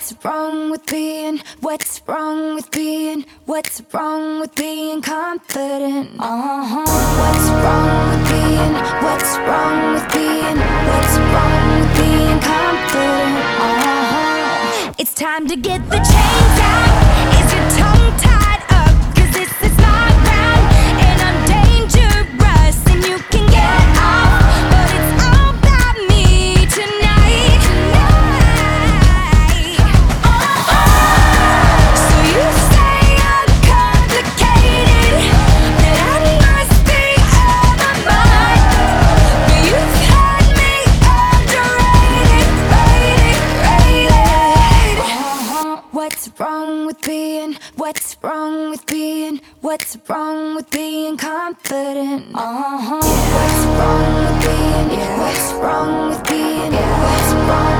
What's wrong with being, what's wrong with being, what's wrong with being confident? What's wrong with being, what's wrong with being, what's wrong with being confident? It's time to get the chains out. Is your tongue tied up? 'Cause this is my round and I'm dangerous and you can get off, but it's all about me tonight. So you say I'm complicated, that I must be out of my mind, but you've had me underrated, rated. What's wrong with being, what's wrong with being, what's wrong with being confident? What's wrong with being, what's wrong with being, what's wrong